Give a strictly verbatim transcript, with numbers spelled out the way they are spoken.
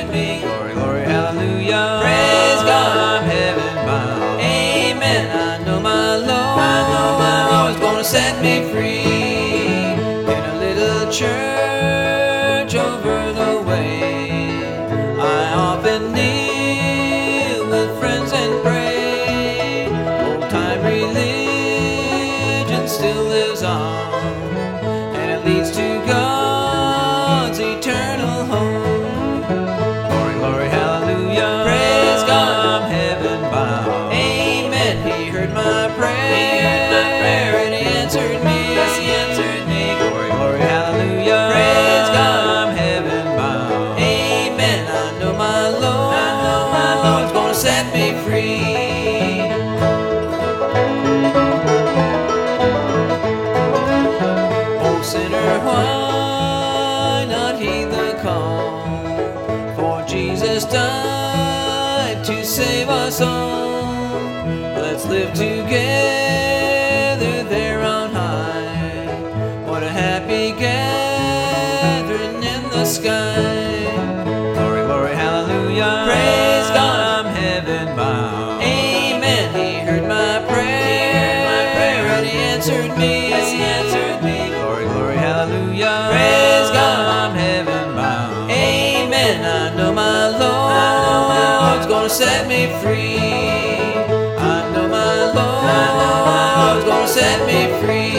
me. Glory, glory, hallelujah. Praise God, I'm heaven bound. Amen. I know my Lord, I know my Lord's gonna set me free. In a little church over the way, I often kneel with friends and pray. Old time religion still lives on, and it leads to God's eternal home. Glory, glory, hallelujah. Praise God, I'm heaven bound. Amen. He heard my prayer, he heard my prayer, and he answered me. Yes, he answered me. Glory, glory, hallelujah. Praise God, I'm heaven bound. Amen. I know my Lord, I know my Lord's gonna set me free. Oh sinner, why not heed the call? For Jesus died to save us all. Let's live together there on high. What a happy gathering in the sky. Glory, glory, hallelujah. Praise God, I'm heaven bound. Amen. He heard my prayer, he heard my prayer, and he answered me. Yes, he answered me. Glory, glory, hallelujah. Praise God, I'm heaven bound. Amen. I know my Lord, I know my Lord's gonna set me free. I know my Lord, I know my Lord's gonna set me free.